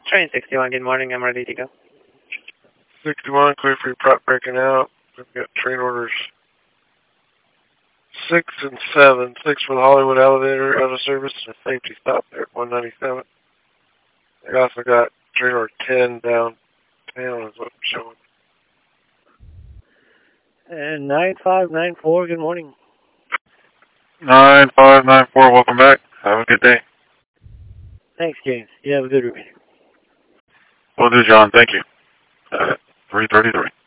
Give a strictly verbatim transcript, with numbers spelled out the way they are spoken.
Train sixty-one, good morning. I'm ready to go. sixty-one, clear for your prop breaking out. We've got train orders six and seven. six for the Hollywood elevator out of service and a safety stop there at one ninety-seven. We also got train order ten downtown is what I'm showing. And nine five nine four, good morning. nine five nine four, welcome back. Have a good day. Thanks, James. You have a good review. Will do, John. Thank you. Uh, three thirty-three.